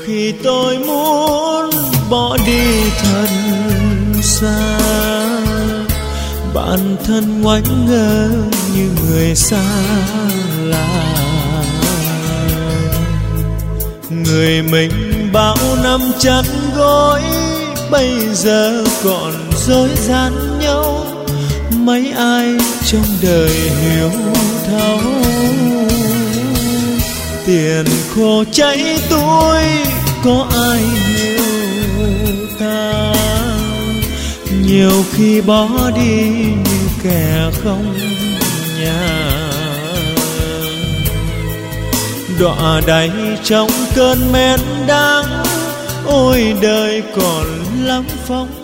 khi tôi muốn bỏ đi thật xa, bản thân ngoảnh ngơ như người xa lạ. Người mình bao năm chăn gối bây giờ còn dối gian nhau, mấy ai trong đời hiểu thấu. Tiền khô cháy túi có ai hiểu ta, nhiều khi bỏ đi như kẻ không nhà. Đọa đày trong cơn men đắng, ôi đời còn lắm phong